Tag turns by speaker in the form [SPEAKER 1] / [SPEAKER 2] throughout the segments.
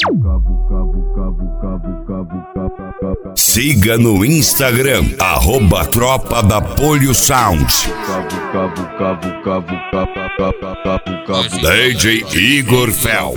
[SPEAKER 1] Siga no Instagram, @Tropa da Polio Sound. DJ Igor Fel.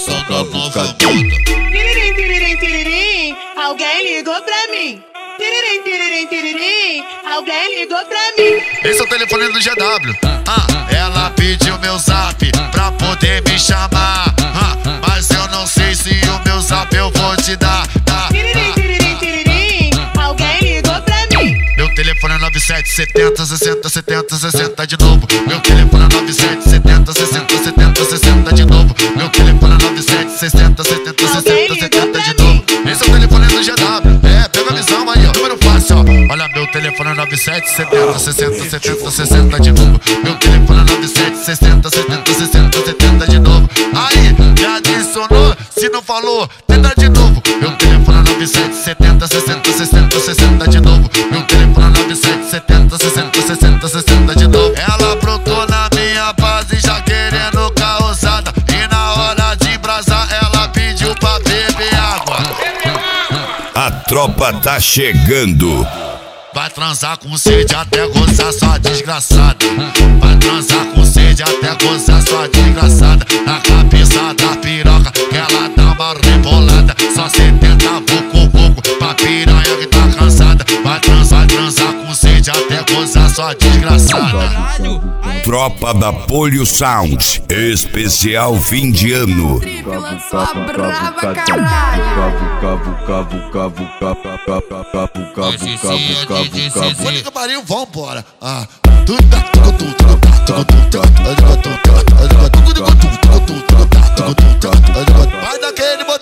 [SPEAKER 2] Tiririm, tiririm, tiririm, alguém ligou pra mim. Tiririm, tiririm, tiririm, alguém ligou pra mim.
[SPEAKER 3] Esse é o telefone do GW. Ela pediu meu zap pra poder me chamar. Mas eu não sei se o meu zap eu vou te dar.
[SPEAKER 2] Tiririm, tiririm, tiririm, alguém ligou pra mim.
[SPEAKER 3] Meu telefone é 9770 60 70 60 de novo. Meu telefone é 9770 60 70 60 de novo. Meu telefone é 9760 70 60 70 de novo. Esse é o telefone do GW. Pega a visão aí, ó. Número fácil, ó. Olha, meu telefone é 9770 60 70 60 de novo. Meu telefone é 9760 70 60 70 de novo. Aí, me adicionou, se não falou, tenta de novo. Meu telefone é 9770 60 60 60 de novo. Meu telefone é 9770 60 60 60 de novo. Ela brotou na minha base já querendo causada. E na hora de embrasar ela pediu pra beber água.
[SPEAKER 1] A tropa tá chegando.
[SPEAKER 3] Vai transar com sede até gozar sua desgraçada. Vai transar com sede até gozar sua desgraçada. Na cabeça da piroca que ela dá uma rebolada. Só 70 vucu pra piranha que tá cansada. Vai transar com sede até gozar sua desgraçada.
[SPEAKER 1] Tropa da Polio Sound, especial fim de ano.
[SPEAKER 3] Puta que pariu, vambora. Vai daquele botão.